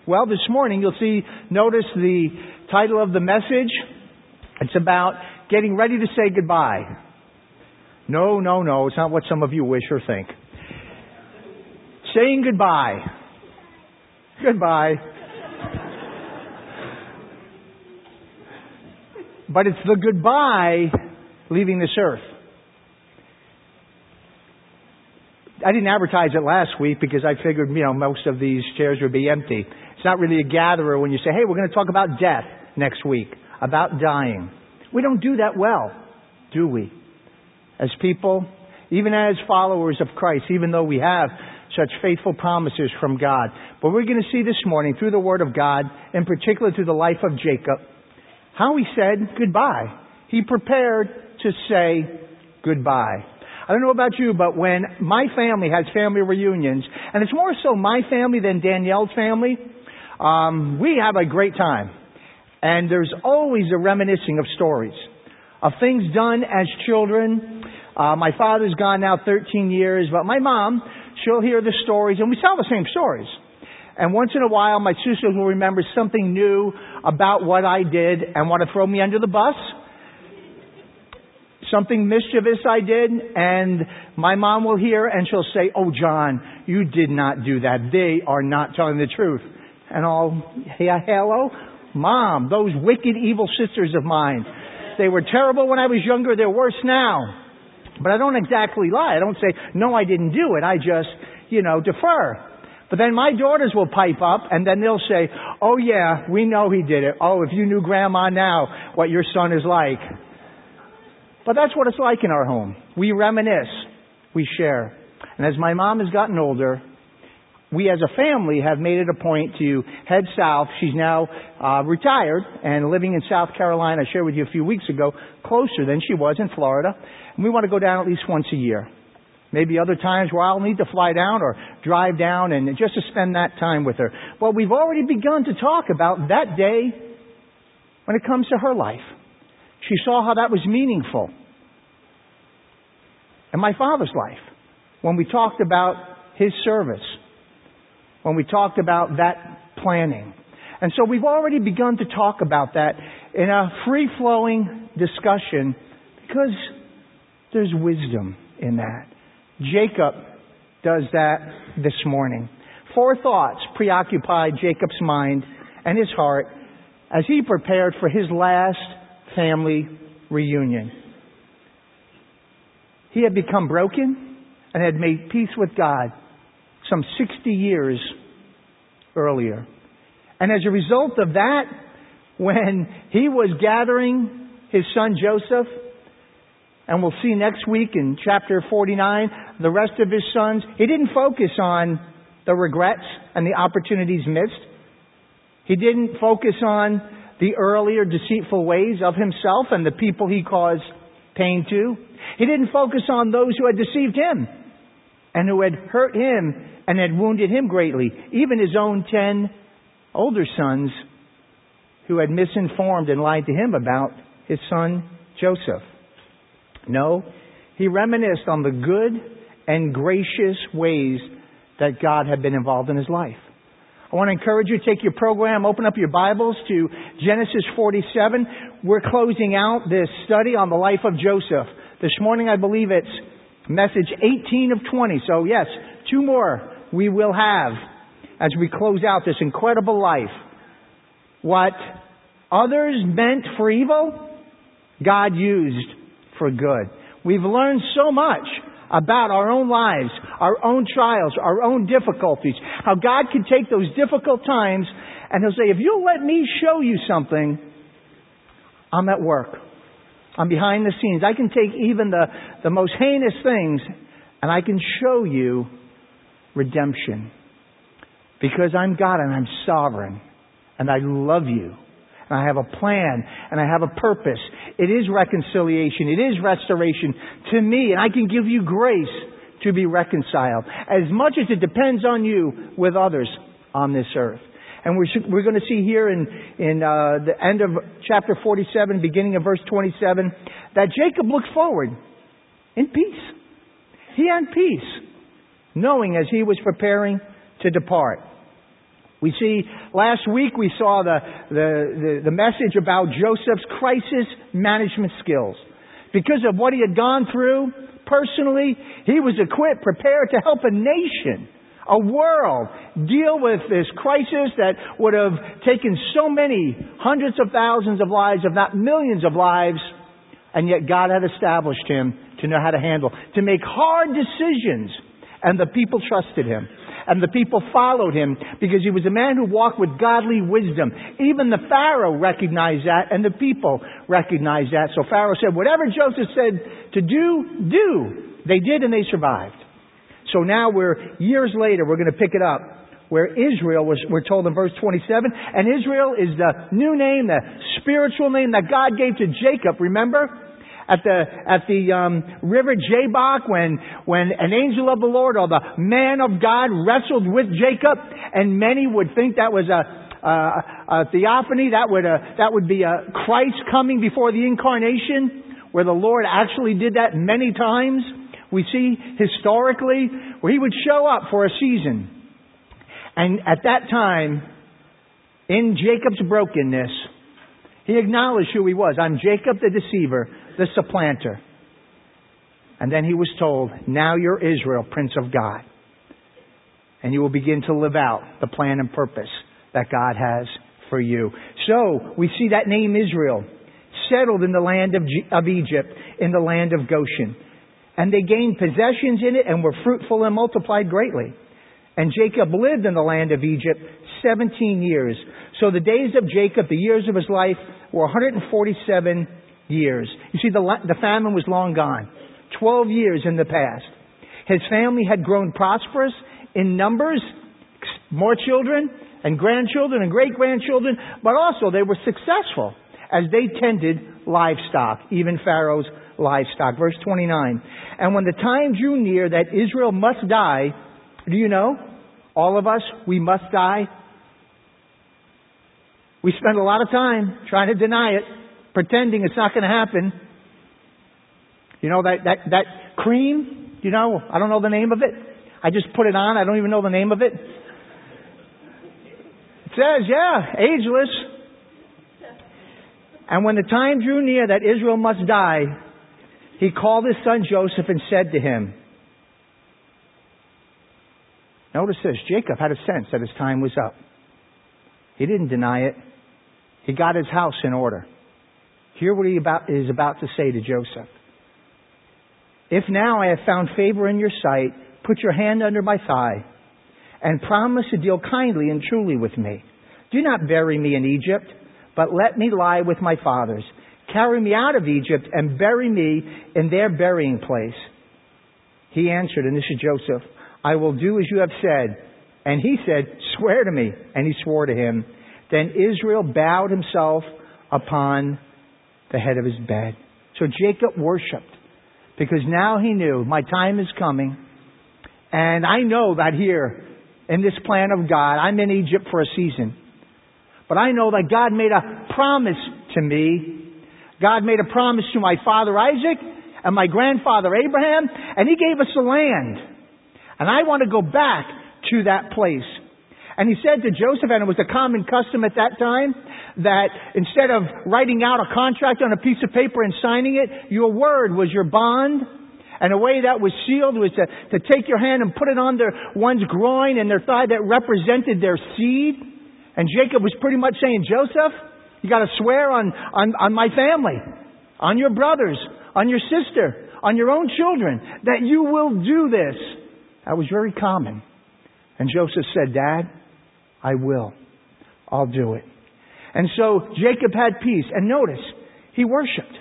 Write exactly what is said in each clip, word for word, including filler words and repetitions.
Well, this morning you'll see, notice the title of the message. It's about getting ready to say goodbye. No, no, no, it's not what some of you wish or think. Saying goodbye. Goodbye. But it's the goodbye leaving this earth. I didn't advertise it last week because I figured, you know, most of these chairs would be empty. It's not really a gatherer when you say, hey, we're going to talk about death next week, about dying. We don't do that well, do we? As people, even as followers of Christ, even though we have such faithful promises from God. But we're going to see this morning through the Word of God, in particular through the life of Jacob, how he said goodbye. He prepared to say goodbye. I don't know about you, but when my family has family reunions, and it's more so my family than Danielle's family, um, we have a great time. And there's always a reminiscing of stories, of things done as children. Uh, my father's gone now thirteen years, but my mom, she'll hear the stories, and we tell the same stories. And once in a while, my sisters will remember something new about what I did and want to throw me under the bus. Something mischievous I did, and my mom will hear and she'll say, oh, John, you did not do that. They are not telling the truth. And I'll, hey, hello? Mom, those wicked, evil sisters of mine. They were terrible when I was younger. They're worse now. But I don't exactly lie. I don't say, no, I didn't do it. I just, you know, defer. But then my daughters will pipe up and then they'll say, oh, yeah, we know he did it. Oh, if you knew Grandma now, what your son is like. But that's what it's like in our home. We reminisce. We share. And as my mom has gotten older, we as a family have made it a point to head south. She's now uh, retired and living in South Carolina. I shared with you a few weeks ago, closer than she was in Florida. And we want to go down at least once a year. Maybe other times where I'll need to fly down or drive down and just to spend that time with her. Well, we've already begun to talk about that day when it comes to her life. She saw how that was meaningful. And my father's life, when we talked about his service, when we talked about that planning. And so we've already begun to talk about that in a free-flowing discussion because there's wisdom in that. Jacob does that this morning. Four thoughts preoccupied Jacob's mind and his heart as he prepared for his last family reunion. He had become broken and had made peace with God some sixty years earlier. And as a result of that, when he was gathering his son Joseph, and we'll see next week in chapter forty-nine, the rest of his sons, he didn't focus on the regrets and the opportunities missed. He didn't focus on the earlier deceitful ways of himself and the people he caused pain to. He didn't focus on those who had deceived him and who had hurt him and had wounded him greatly. Even his own ten older sons who had misinformed and lied to him about his son Joseph. No, he reminisced on the good and gracious ways that God had been involved in his life. I want to encourage you to take your program, open up your Bibles to Genesis forty-seven. We're closing out this study on the life of Joseph. This morning, I believe it's message eighteen of twenty. So yes, two more we will have as we close out this incredible life. What others meant for evil, God used for good. We've learned so much about our own lives, our own trials, our own difficulties, how God can take those difficult times and He'll say, if you'll let me show you something, I'm at work. I'm behind the scenes. I can take even the, the most heinous things and I can show you redemption. Because I'm God and I'm sovereign and I love you. And I have a plan and I have a purpose. It is reconciliation. It is restoration to me. And I can give you grace to be reconciled. As much as it depends on you with others on this earth. And we're, we're going to see here in, in uh, the end of chapter forty-seven, beginning of verse twenty-seven, that Jacob looked forward in peace. He had peace, knowing as he was preparing to depart. We see, last week we saw the, the, the, the message about Joseph's crisis management skills. Because of what he had gone through personally, he was equipped, prepared to help a nation, a world, deal with this crisis that would have taken so many hundreds of thousands of lives, if not millions of lives. And yet God had established him to know how to handle, to make hard decisions. And the people trusted him. And the people followed him because he was a man who walked with godly wisdom. Even the Pharaoh recognized that, and the people recognized that. So Pharaoh said, whatever Joseph said to do, do. They did, and they survived. So now we're, years later, we're going to pick it up, where Israel was, we're told in verse twenty-seven, and Israel is the new name, the spiritual name that God gave to Jacob, remember? At the, at the, um, river Jabbok, when, when an angel of the Lord, or the man of God, wrestled with Jacob, and many would think that was a, a, a theophany, that would, a, that would be a Christ coming before the incarnation, where the Lord actually did that many times. We see historically where he would show up for a season. And at that time, in Jacob's brokenness, he acknowledged who he was. I'm Jacob the deceiver, the supplanter. And then he was told, now you're Israel, Prince of God. And you will begin to live out the plan and purpose that God has for you. So, we see that name Israel, settled in the land of, G- of Egypt, in the land of Goshen. And they gained possessions in it and were fruitful and multiplied greatly. And Jacob lived in the land of Egypt seventeen years. So the days of Jacob, the years of his life, were one hundred forty-seven years. You see, the, the famine was long gone. Twelve years in the past. His family had grown prosperous in numbers, more children and grandchildren and great-grandchildren, but also they were successful as they tended livestock, even Pharaoh's livestock. Verse twenty-nine. And when the time drew near that Israel must die, do you know? All of us, we must die. We spend a lot of time trying to deny it, pretending it's not going to happen. You know, that, that, that cream, you know, I don't know the name of it. I just put it on. I don't even know the name of it. It says, yeah, ageless. And when the time drew near that Israel must die, he called his son Joseph and said to him, notice this, Jacob had a sense that his time was up. He didn't deny it. He got his house in order. Hear what he about, is about to say to Joseph. If now I have found favor in your sight, put your hand under my thigh and promise to deal kindly and truly with me. Do not bury me in Egypt, but let me lie with my fathers. Carry me out of Egypt and bury me in their burying place. He answered, and this is Joseph, I will do as you have said. And he said, swear to me. And he swore to him. Then Israel bowed himself upon the head of his bed. So Jacob worshipped, because now he knew my time is coming. And I know that here in this plan of God, I'm in Egypt for a season. But I know that God made a promise to me. God made a promise to my father Isaac and my grandfather Abraham. And he gave us the land. And I want to go back to that place. And he said to Joseph, and it was a common custom at that time, that instead of writing out a contract on a piece of paper and signing it, your word was your bond. And a way that was sealed was to, to take your hand and put it on their one's groin and their thigh that represented their seed. And Jacob was pretty much saying, Joseph, you got to swear on, on, on my family, on your brothers, on your sister, on your own children, that you will do this. That was very common. And Joseph said, Dad, I will. I'll do it. And so Jacob had peace. And notice, he worshipped.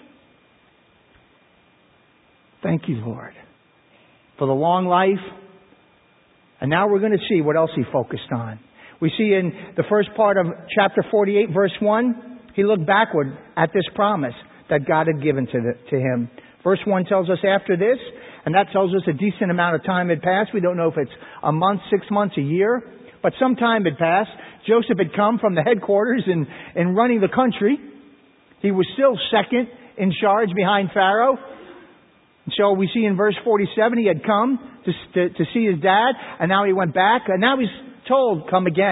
Thank you, Lord, for the long life. And now we're going to see what else he focused on. We see in the first part of chapter forty-eight, verse one, he looked backward at this promise that God had given to, the, to him. Verse one tells us after this, and that tells us a decent amount of time had passed. We don't know if it's a month, six months, a year, but some time had passed. Joseph had come from the headquarters in, in running the country. He was still second in charge behind Pharaoh. So we see in verse forty-seven, he had come to, to, to see his dad, and now he went back, and now he's told, come again.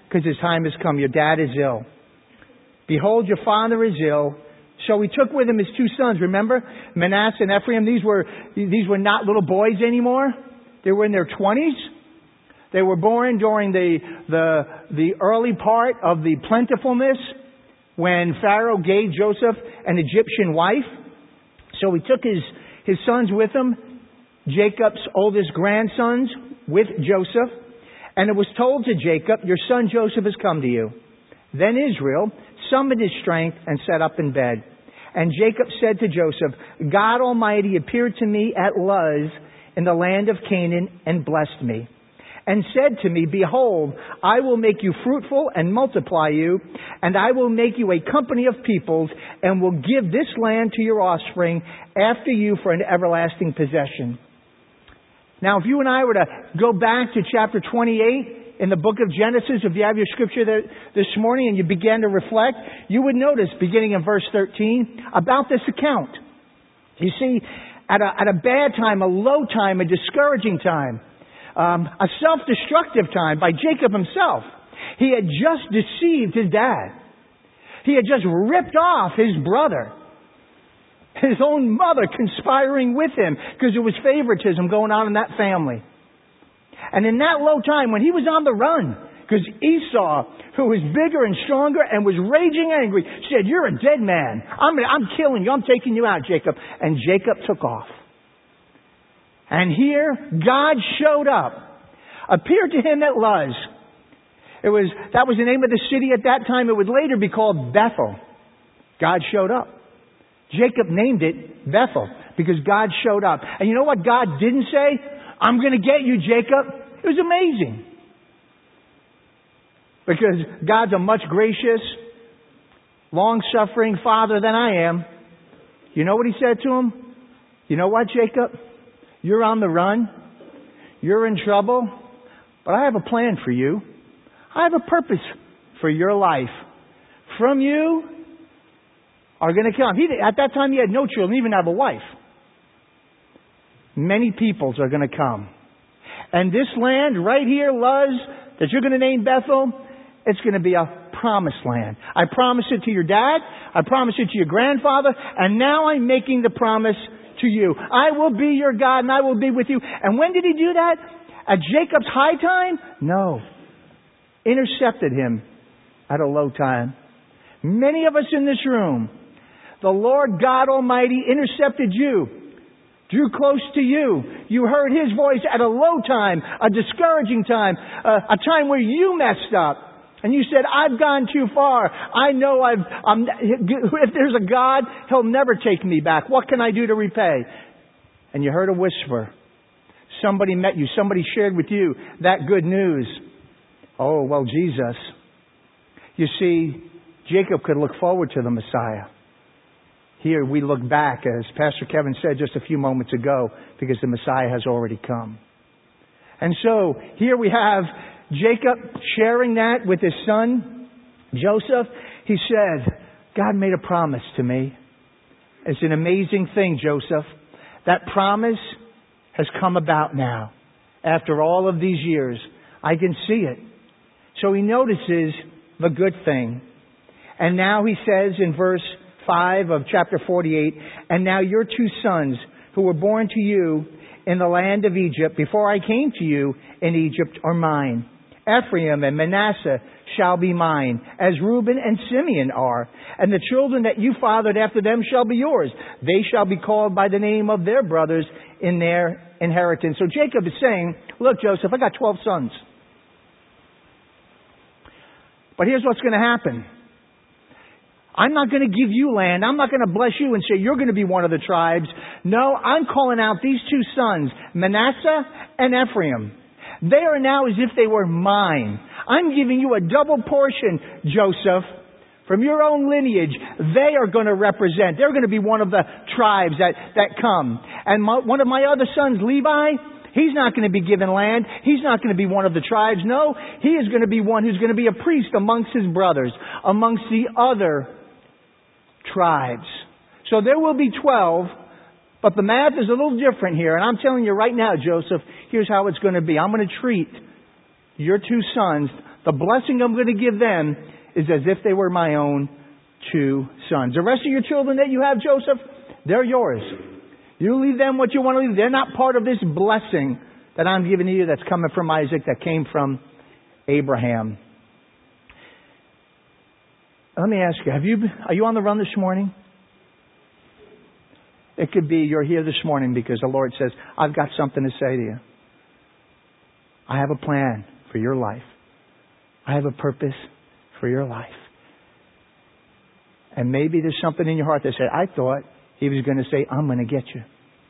because his time has come. Your dad is ill. Behold, your father is ill. So he took with him his two sons. Remember? Manasseh and Ephraim. These were, these were not little boys anymore. They were in their twenties. They were born during the, the, the early part of the plentifulness when Pharaoh gave Joseph an Egyptian wife. So he took his, his sons with him, Jacob's oldest grandsons with Joseph. And it was told to Jacob, your son Joseph has come to you. Then Israel summoned his strength and sat up in bed. And Jacob said to Joseph, God Almighty appeared to me at Luz in the land of Canaan and blessed me. And said to me, behold, I will make you fruitful and multiply you, and I will make you a company of peoples, and will give this land to your offspring after you for an everlasting possession. Now, if you and I were to go back to chapter twenty-eight in the book of Genesis, if you have your scripture there this morning and you began to reflect, you would notice, beginning in verse thirteen, about this account. You see, at a, at a bad time, a low time, a discouraging time, Um, a self-destructive time by Jacob himself. He had just deceived his dad. He had just ripped off his brother. His own mother conspiring with him because there was favoritism going on in that family. And in that low time when he was on the run, because Esau, who was bigger and stronger and was raging angry, said, you're a dead man. I'm, I'm killing you. I'm taking you out, Jacob. And Jacob took off. And here, God showed up, appeared to him at Luz. It was, that was the name of the city at that time. It would later be called Bethel. God showed up. Jacob named it Bethel because God showed up. And you know what God didn't say? I'm going to get you, Jacob. It was amazing. Because God's a much gracious, long-suffering Father than I am. You know what he said to him? You know what, Jacob? You're on the run. You're in trouble. But I have a plan for you. I have a purpose for your life. From you are going to come. He, at that time he had no children, even have a wife. Many peoples are going to come. And this land right here, Luz, that you're going to name Bethel, it's going to be a promised land. I promised it to your dad. I promised it to your grandfather. And now I'm making the promise to you. I will be your God and I will be with you. And when did he do that? At Jacob's high time? No. Intercepted him at a low time. Many of us in this room, the Lord God Almighty intercepted you, drew close to you. You heard his voice at a low time, a discouraging time, a, a time where you messed up. And you said, I've gone too far. I know I've, I'm, if there's a God, he'll never take me back. What can I do to repay? And you heard a whisper. Somebody met you. Somebody shared with you that good news. Oh, well, Jesus. You see, Jacob could look forward to the Messiah. Here we look back, as Pastor Kevin said just a few moments ago, because the Messiah has already come. And so here we have Jacob sharing that with his son, Joseph. He said, God made a promise to me. It's an amazing thing, Joseph. That promise has come about now. After all of these years, I can see it. So he notices the good thing. And now he says in verse five of chapter forty-eight, and now your two sons who were born to you in the land of Egypt, before I came to you in Egypt, are mine. Ephraim and Manasseh shall be mine, as Reuben and Simeon are. And the children that you fathered after them shall be yours. They shall be called by the name of their brothers in their inheritance. So Jacob is saying, look, Joseph, I got twelve sons. But here's what's going to happen. I'm not going to give you land. I'm not going to bless you and say you're going to be one of the tribes. No, I'm calling out these two sons, Manasseh and Ephraim. They are now as if they were mine. I'm giving you a double portion, Joseph, from your own lineage. They are going to represent. They're going to be one of the tribes that, that come. And my, one of my other sons, Levi, he's not going to be given land. He's not going to be one of the tribes. No, he is going to be one who's going to be a priest amongst his brothers, amongst the other tribes. So there will be twelve. But the math is a little different here. And I'm telling you right now, Joseph, here's how it's going to be. I'm going to treat your two sons The blessing I'm going to give them is as if they were my own two sons. The rest of your children that you have, Joseph, they're yours. You leave them what you want to leave. They're not part of this blessing that I'm giving to you that's coming from Isaac, that came from Abraham. Let me ask you, have you, are you on the run this morning? It could be you're here this morning because the Lord says, I've got something to say to you. I have a plan for your life. I have a purpose for your life. And maybe there's something in your heart that said, I thought He was going to say, I'm going to get you.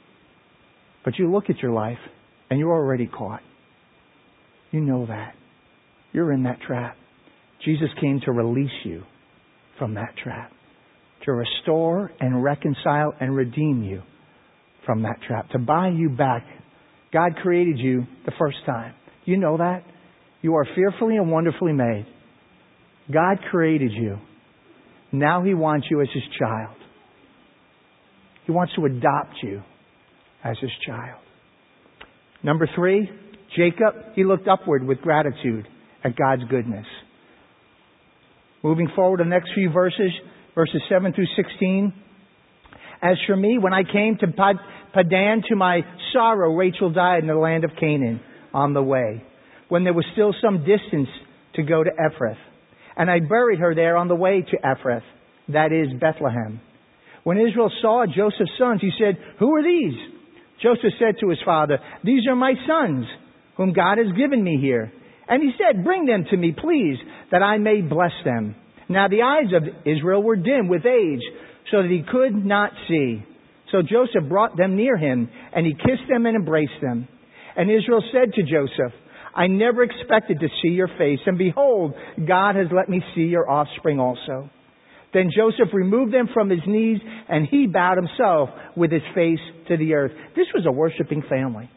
But you look at your life and you're already caught. You know that. You're in that trap. Jesus came to release you from that trap. To restore and reconcile and redeem you from that trap. To buy you back. God created you the first time. You know that? You are fearfully and wonderfully made. God created you. Now He wants you as His child. He wants to adopt you as His child. Number three, Jacob, he looked upward with gratitude at God's goodness. Moving forward, the next few verses, verses seven through sixteen. As for me, when I came to Padan, to my sorrow, Rachel died in the land of Canaan on the way, when there was still some distance to go to Ephrath. And I buried her there on the way to Ephrath, that is Bethlehem. When Israel saw Joseph's sons, he said, who are these? Joseph said to his father, these are my sons, whom God has given me here. And he said, bring them to me, please, that I may bless them. Now the eyes of Israel were dim with age, so that he could not see. So Joseph brought them near him, and he kissed them and embraced them. And Israel said to Joseph, I never expected to see your face, and behold, God has let me see your offspring also. Then Joseph removed them from his knees, and he bowed himself with his face to the earth. This was a worshiping family.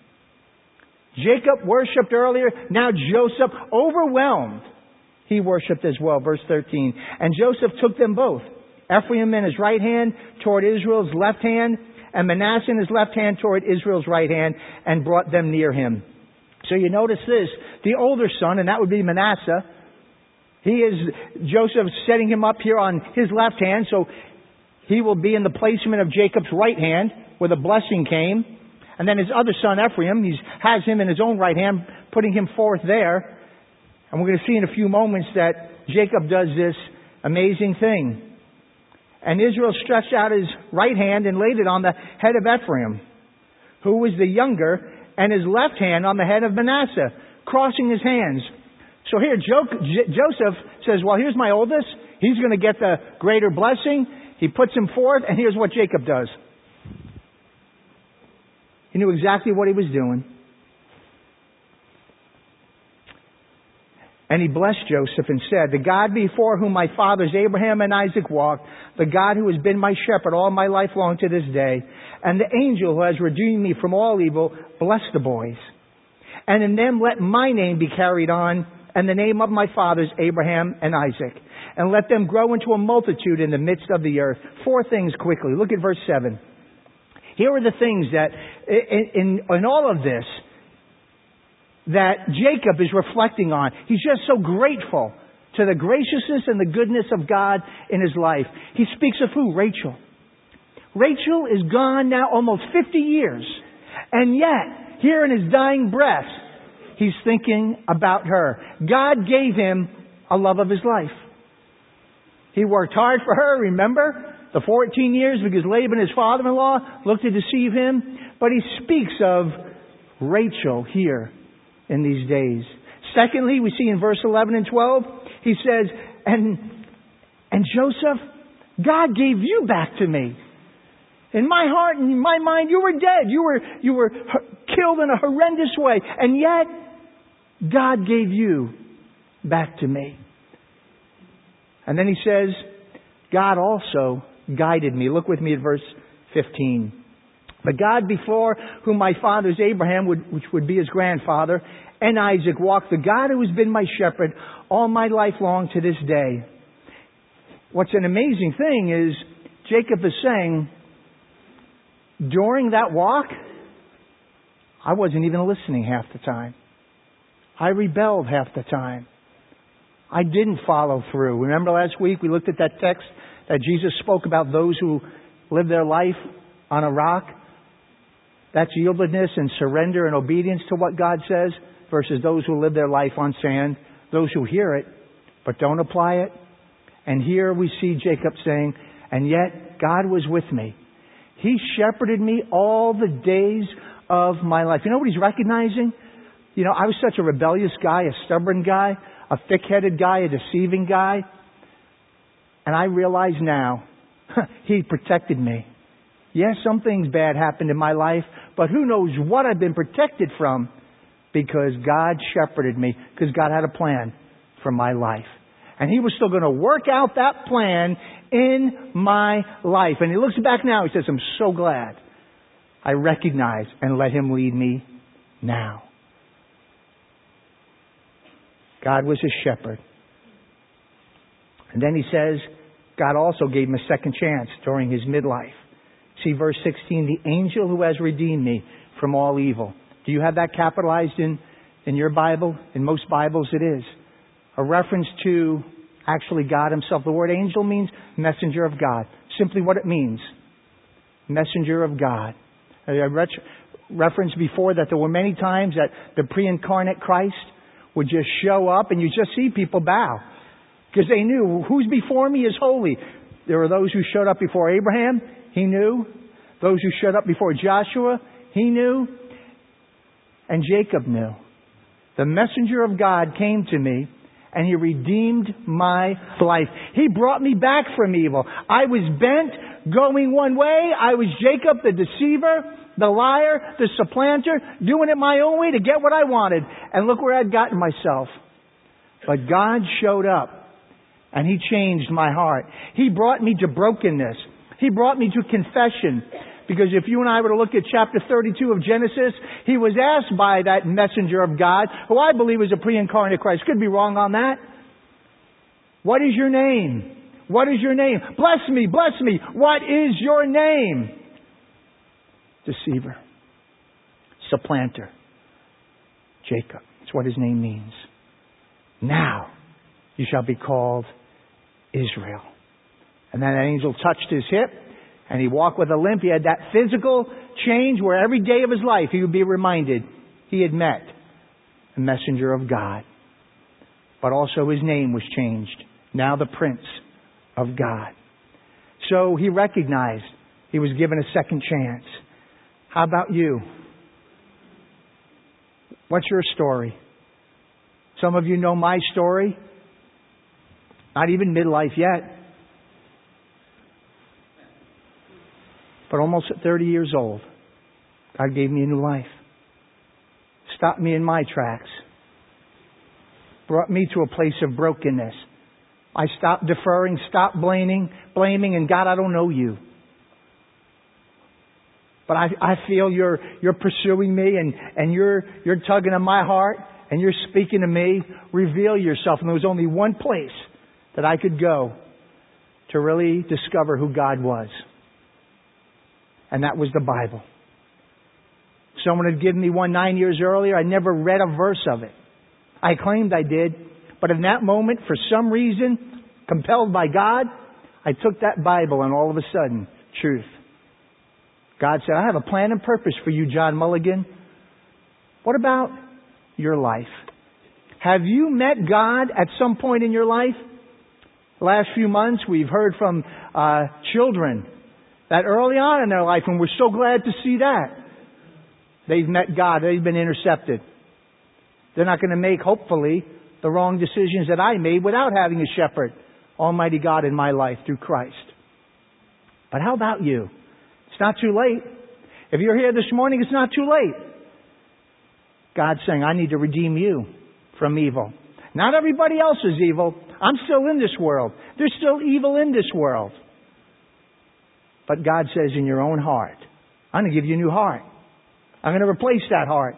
Jacob worshipped earlier. Now Joseph, overwhelmed, he worshipped as well. Verse thirteen. And Joseph took them both, Ephraim in his right hand toward Israel's left hand, and Manasseh in his left hand toward Israel's right hand, and brought them near him. So you notice this, the older son, and that would be Manasseh, he is, Joseph setting him up here on his left hand, so he will be in the placement of Jacob's right hand, where the blessing came. And then his other son, Ephraim, he has him in his own right hand, putting him forth there. And we're going to see in a few moments that Jacob does this amazing thing. And Israel stretched out his right hand and laid it on the head of Ephraim, who was the younger, and his left hand on the head of Manasseh, crossing his hands. So here Joseph says, well, here's my oldest. He's going to get the greater blessing. He puts him forth, and here's what Jacob does. He knew exactly what he was doing. And he blessed Joseph and said, the God before whom my fathers Abraham and Isaac walked, the God who has been my shepherd all my life long to this day, and the angel who has redeemed me from all evil, bless the boys. And in them let my name be carried on, and the name of my fathers Abraham and Isaac. And let them grow into a multitude in the midst of the earth. Four things quickly. Look at verse seven. Here are the things that, in, in, in all of this, that Jacob is reflecting on. He's just so grateful to the graciousness and the goodness of God in his life. He speaks of who? Rachel. Rachel is gone now almost fifty years. And yet, here in his dying breath, he's thinking about her. God gave him a love of his life. He worked hard for her, remember? The fourteen years because Laban, his father-in-law, looked to deceive him. But he speaks of Rachel here in these days. Secondly, we see in verse eleven and twelve, he says, and, and Joseph, God gave you back to me. In my heart and in my mind, you were dead. You were, you were killed in a horrendous way. And yet, God gave you back to me. And then he says, God also guided me. Look with me at verse fifteen. The God before whom my fathers Abraham, would, which would be his grandfather, and Isaac walked, the God who has been my shepherd all my life long to this day. What's an amazing thing is Jacob is saying, during that walk, I wasn't even listening half the time. I rebelled half the time. I didn't follow through. Remember last week we looked at that text that Jesus spoke about those who live their life on a rock? That's yieldedness and surrender and obedience to what God says versus those who live their life on sand, those who hear it but don't apply it. And here we see Jacob saying, and yet God was with me. He shepherded me all the days of my life. You know what he's recognizing? You know, I was such a rebellious guy, a stubborn guy, a thick-headed guy, a deceiving guy. And I realize now, He protected me. Yes, some things bad happened in my life, but who knows what I've been protected from because God shepherded me, because God had a plan for my life. And He was still going to work out that plan in my life. And He looks back now, He says, I'm so glad I recognize and let Him lead me now. God was His shepherd. And then He says, God also gave Him a second chance during His midlife. See verse sixteen, the angel who has redeemed me from all evil. Do you have that capitalized in, in your Bible? In most Bibles it is. A reference to actually God Himself. The word angel means messenger of God. Simply what it means. Messenger of God. I read referenced before that there were many times that the pre-incarnate Christ would just show up and you just see people bow. Because they knew who's before me is holy. There were those who showed up before Abraham. He knew. Those who showed up before Joshua. He knew. And Jacob knew. The messenger of God came to me and He redeemed my life. He brought me back from evil. I was bent, going one way. I was Jacob, the deceiver, the liar, the supplanter, doing it my own way to get what I wanted. And look where I'd gotten myself. But God showed up and He changed my heart. He brought me to brokenness. He brought me to confession. Because if you and I were to look at chapter thirty-two of Genesis, He was asked by that messenger of God, who I believe is a pre-incarnate Christ. Could be wrong on that. What is your name? What is your name? Bless me, bless me. What is your name? Deceiver. Supplanter. Jacob. That's what his name means. Now you shall be called Israel. And then an angel touched his hip and he walked with a limp. He had that physical change where every day of his life he would be reminded he had met the messenger of God. But also his name was changed. Now the Prince of God. So he recognized he was given a second chance. How about you? What's your story? Some of you know my story. Not even midlife yet. But almost at thirty years old, God gave me a new life. Stopped me in my tracks. Brought me to a place of brokenness. I stopped deferring, stopped blaming, blaming, and God, I don't know you. But I, I feel you're you're pursuing me and, and you're you're tugging on my heart and you're speaking to me. Reveal yourself. And there was only one place that I could go to really discover who God was. And that was the Bible. Someone had given me one nine years earlier. I never read a verse of it. I claimed I did. But in that moment, for some reason, compelled by God, I took that Bible and all of a sudden, truth. God said, I have a plan and purpose for you, John Mulligan. What about your life? Have you met God at some point in your life? The last few months, we've heard from uh, children that early on in their life, and we're so glad to see that, they've met God. They've been intercepted. They're not going to make, hopefully, the wrong decisions that I made without having a shepherd, Almighty God, in my life through Christ. But how about you? It's not too late. If you're here this morning, it's not too late. God's saying, I need to redeem you from evil. Not everybody else is evil. I'm still in this world. There's still evil in this world. But God says in your own heart, I'm going to give you a new heart. I'm going to replace that heart.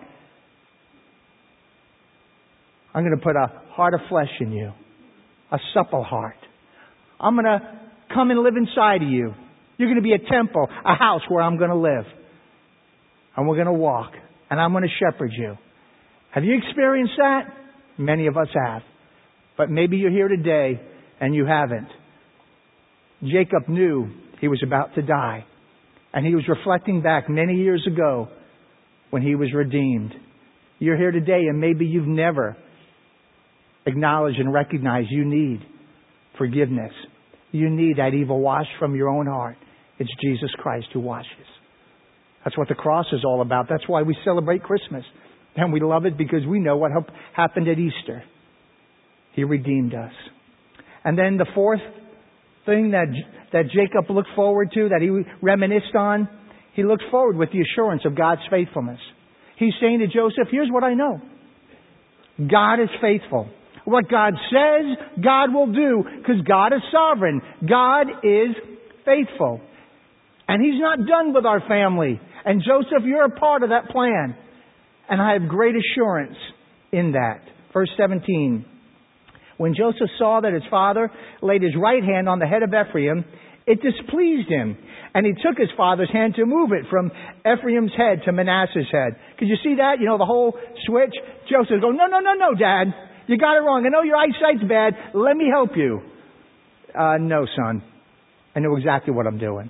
I'm going to put a heart of flesh in you. A supple heart. I'm going to come and live inside of you. You're going to be a temple, a house where I'm going to live. And we're going to walk. And I'm going to shepherd you. Have you experienced that? Many of us have. But maybe you're here today and you haven't. Jacob knew he was about to die. And he was reflecting back many years ago when he was redeemed. You're here today and maybe you've never acknowledged and recognized you need forgiveness. You need that evil washed from your own heart. It's Jesus Christ who washes. That's what the cross is all about. That's why we celebrate Christmas. And we love it because we know what happened at Easter. He redeemed us. And then the fourth thing that that Jacob looked forward to, that he reminisced on, he looked forward with the assurance of God's faithfulness. He's saying to Joseph, here's what I know. God is faithful. What God says, God will do, because God is sovereign. God is faithful. And He's not done with our family. And Joseph, you're a part of that plan. And I have great assurance in that. Verse seventeen. When Joseph saw that his father laid his right hand on the head of Ephraim, it displeased him. And he took his father's hand to move it from Ephraim's head to Manasseh's head. Could you see that? You know, the whole switch? Joseph goes, no, no, no, no, Dad. You got it wrong. I know your eyesight's bad. Let me help you. Uh, no, son. I know exactly what I'm doing.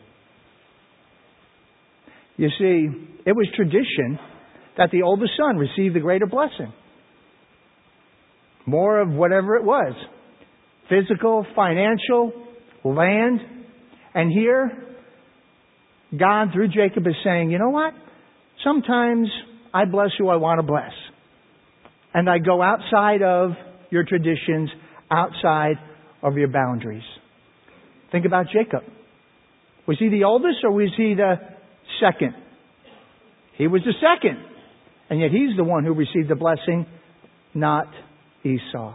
You see, it was tradition that the oldest son receive the greater blessing. More of whatever it was. Physical, financial, land. And here, God through Jacob is saying, you know what? Sometimes I bless who I want to bless. And I go outside of your traditions, outside of your boundaries. Think about Jacob. Was he the oldest or was he the second? He was the second. And yet he's the one who received the blessing, not Esau.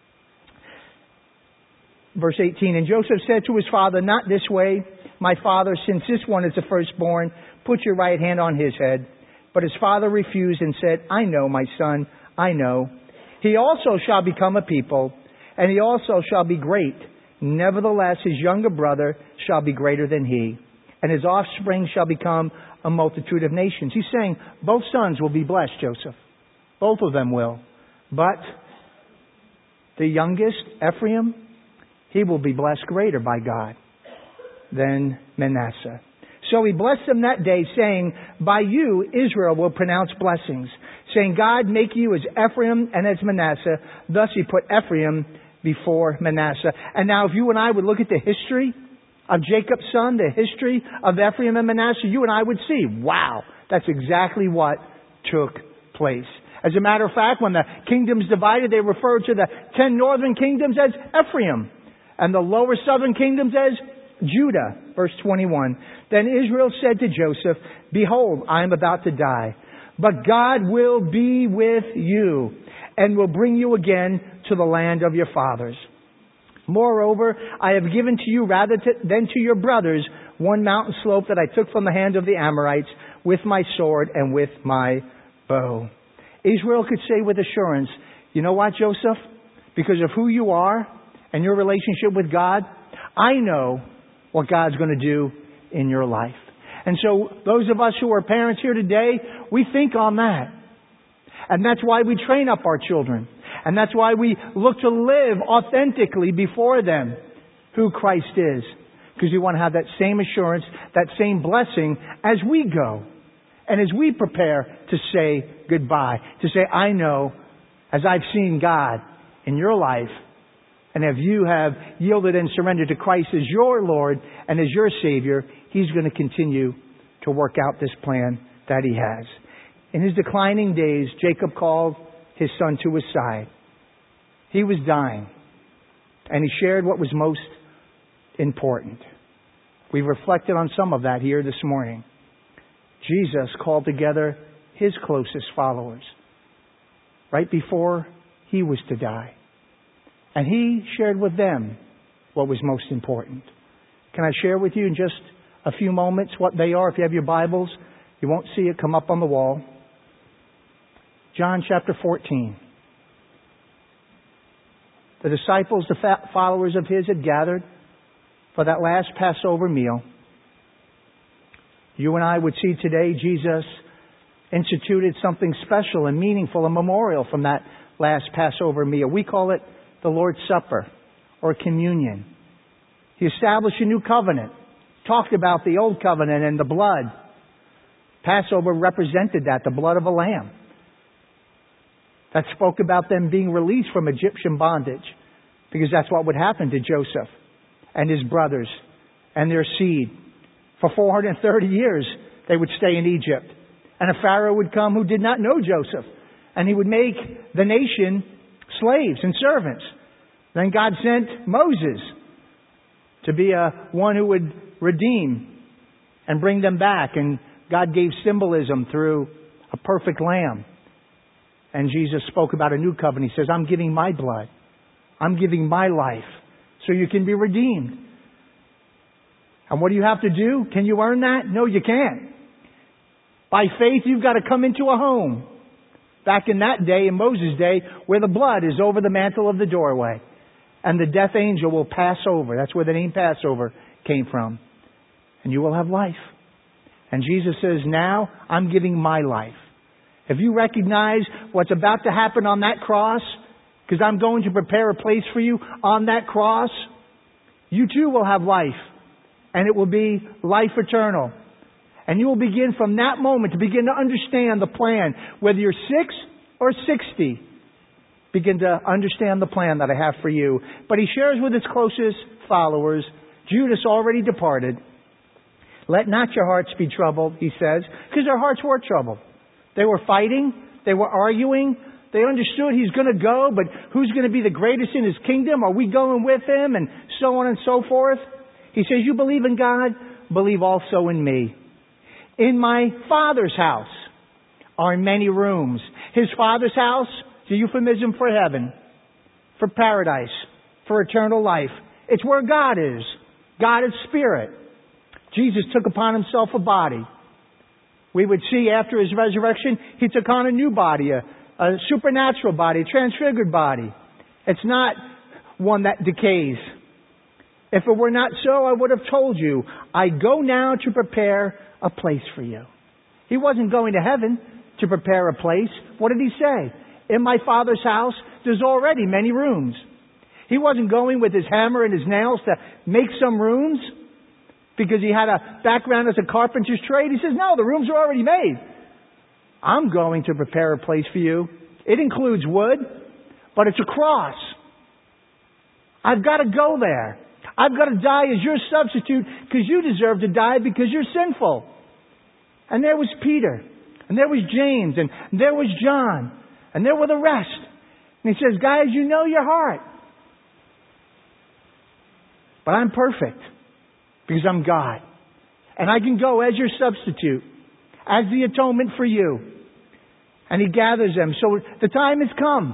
Verse eighteen, and Joseph said to his father, not this way, my father, since this one is the firstborn, put your right hand on his head. But his father refused and said, I know, my son, I know. He also shall become a people, and he also shall be great. Nevertheless, his younger brother shall be greater than he, and his offspring shall become a multitude of nations. He's saying both sons will be blessed, Joseph. Both of them will. But the youngest, Ephraim, he will be blessed greater by God than Manasseh. So he blessed them that day, saying, by you Israel will pronounce blessings, saying, God make you as Ephraim and as Manasseh. Thus he put Ephraim before Manasseh. And now if you and I would look at the history of Jacob's son, the history of Ephraim and Manasseh, you and I would see, wow, that's exactly what took place. As a matter of fact, when the kingdoms divided, they referred to the ten northern kingdoms as Ephraim and the lower southern kingdoms as Judah. Verse twenty-one. Then Israel said to Joseph, behold, I am about to die, but God will be with you and will bring you again to the land of your fathers. Moreover, I have given to you rather to, than to your brothers one mountain slope that I took from the hand of the Amorites with my sword and with my bow. Israel could say with assurance, you know what, Joseph? Because of who you are and your relationship with God, I know what God's going to do in your life. And so those of us who are parents here today, we think on that. And that's why we train up our children. And that's why we look to live authentically before them who Christ is. Because we want to have that same assurance, that same blessing as we go. And as we prepare to say goodbye, to say, I know, as I've seen God in your life, and if you have yielded and surrendered to Christ as your Lord and as your Savior, He's going to continue to work out this plan that He has. In his declining days, Jacob called his son to his side. He was dying, and he shared what was most important. We've reflected on some of that here this morning. Jesus called together His closest followers right before He was to die. And He shared with them what was most important. Can I share with you in just a few moments what they are? If you have your Bibles, you won't see it come up on the wall. John chapter fourteen. The disciples, the followers of His, had gathered for that last Passover meal. You and I would see today Jesus instituted something special and meaningful, a memorial from that last Passover meal. We call it the Lord's Supper or communion. He established a new covenant. Talked about the old covenant and the blood. Passover represented that, the blood of a lamb. That spoke about them being released from Egyptian bondage. Because that's what would happen to Joseph and his brothers and their seed. For four hundred thirty years, they would stay in Egypt. And a Pharaoh would come who did not know Joseph. And he would make the nation slaves and servants. Then God sent Moses to be a one who would redeem and bring them back. And God gave symbolism through a perfect lamb. And Jesus spoke about a new covenant. He says, I'm giving my blood. I'm giving my life so you can be redeemed. And what do you have to do? Can you earn that? No, you can't. By faith, you've got to come into a home. Back in that day, in Moses' day, where the blood is over the mantle of the doorway. And the death angel will pass over. That's where the name Passover came from. And you will have life. And Jesus says, now I'm giving my life. If you recognize what's about to happen on that cross, because I'm going to prepare a place for you on that cross, you too will have life. And it will be life eternal. And you will begin from that moment to begin to understand the plan. Whether you're six or sixty, begin to understand the plan that I have for you. But he shares with his closest followers, Judas already departed. Let not your hearts be troubled, he says, because their hearts were troubled. They were fighting. They were arguing. They understood he's going to go, but who's going to be the greatest in his kingdom? Are we going with him? And so on and so forth. He says, you believe in God, believe also in me. In my Father's house are many rooms. His Father's house is a euphemism for heaven, for paradise, for eternal life. It's where God is. God is spirit. Jesus took upon himself a body. We would see after his resurrection, he took on a new body, a, a supernatural body, a transfigured body. It's not one that decays. If it were not so, I would have told you, I go now to prepare a place for you. He wasn't going to heaven to prepare a place. What did he say? In my Father's house, there's already many rooms. He wasn't going with his hammer and his nails to make some rooms because he had a background as a carpenter's trade. He says, no, the rooms are already made. I'm going to prepare a place for you. It includes wood, but it's a cross. I've got to go there. I've got to die as your substitute because you deserve to die because you're sinful. And there was Peter. And there was James. And there was John. And there were the rest. And he says, guys, you know your heart. But I'm perfect because I'm God. And I can go as your substitute, as the atonement for you. And he gathers them. So the time has come.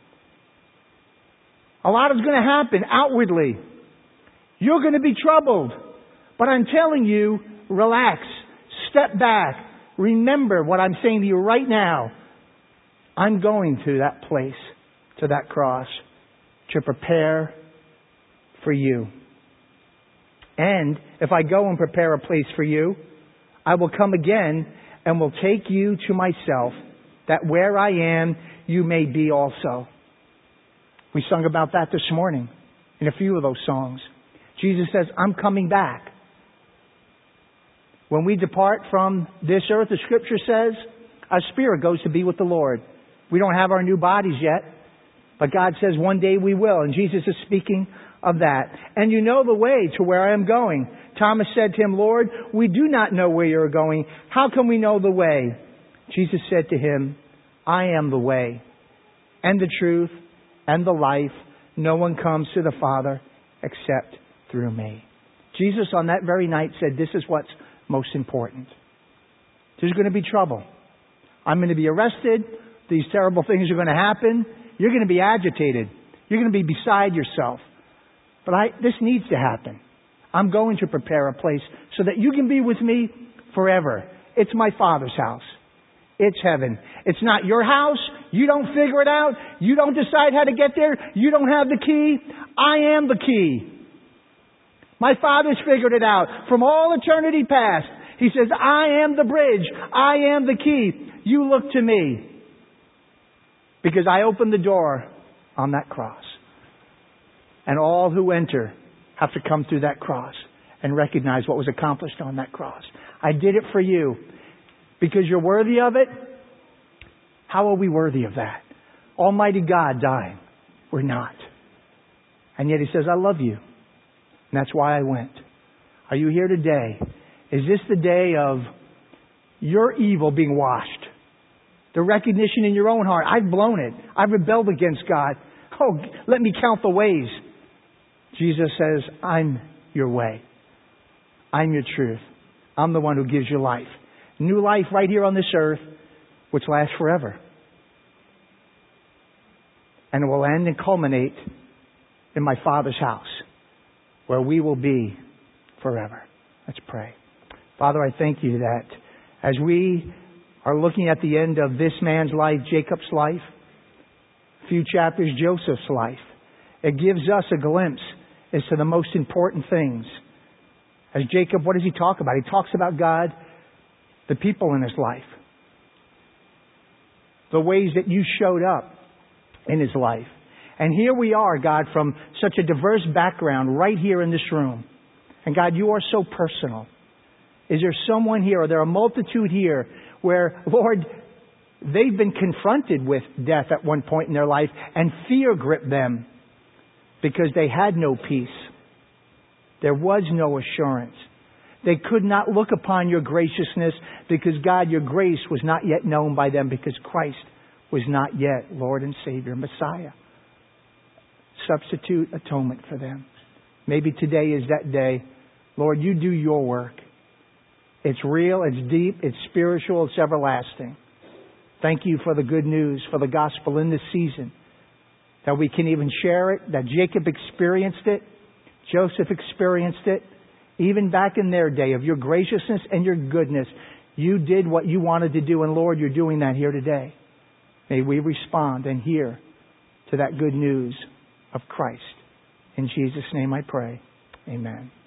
A lot is going to happen outwardly. You're going to be troubled. But I'm telling you, relax. Step back. Remember what I'm saying to you right now. I'm going to that place, to that cross, to prepare for you. And if I go and prepare a place for you, I will come again and will take you to myself, that where I am, you may be also. We sung about that this morning in a few of those songs. Jesus says, I'm coming back. When we depart from this earth, the Scripture says, our spirit goes to be with the Lord. We don't have our new bodies yet, but God says one day we will. And Jesus is speaking of that. And you know the way to where I am going. Thomas said to him, Lord, we do not know where you're going. How can we know the way? Jesus said to him, I am the way and the truth and the life. No one comes to the Father except through me. Jesus on that very night said, this is what's most important. There's going to be trouble. I'm going to be arrested. These terrible things are going to happen. You're going to be agitated. You're going to be beside yourself. But I, this needs to happen. I'm going to prepare a place so that you can be with me forever. It's my Father's house. It's heaven. It's not your house. You don't figure it out. You don't decide how to get there. You don't have the key. I am the key. My Father's figured it out from all eternity past. He says, I am the bridge. I am the key. You look to me. Because I opened the door on that cross. And all who enter have to come through that cross and recognize what was accomplished on that cross. I did it for you. Because you're worthy of it? How are we worthy of that? Almighty God dying. We're not. And yet He says, I love you. And that's why I went. Are you here today? Is this the day of your evil being washed? The recognition in your own heart. I've blown it. I've rebelled against God. Oh, let me count the ways. Jesus says, I'm your way. I'm your truth. I'm the one who gives you life. New life right here on this earth, which lasts forever. And it will end and culminate in my Father's house, where we will be forever. Let's pray. Father, I thank you that as we are looking at the end of this man's life, Jacob's life, a few chapters, Joseph's life, it gives us a glimpse as to the most important things. As Jacob, what does he talk about? He talks about God, the people in his life, the ways that you showed up in his life. And here we are, God, from such a diverse background right here in this room. And God, you are so personal. Is there someone here, or there are a multitude here where, Lord, they've been confronted with death at one point in their life and fear gripped them because they had no peace. There was no assurance. They could not look upon your graciousness because, God, your grace was not yet known by them because Christ was not yet Lord and Savior, Messiah. Substitute atonement for them. Maybe today is that day. Lord, you do your work. It's real, it's deep, it's spiritual, it's everlasting. Thank you for the good news, for the gospel in this season. That we can even share it, that Jacob experienced it, Joseph experienced it. Even back in their day of your graciousness and your goodness, you did what you wanted to do. And Lord, you're doing that here today. May we respond and hear to that good news of Christ. In Jesus' name I pray. Amen.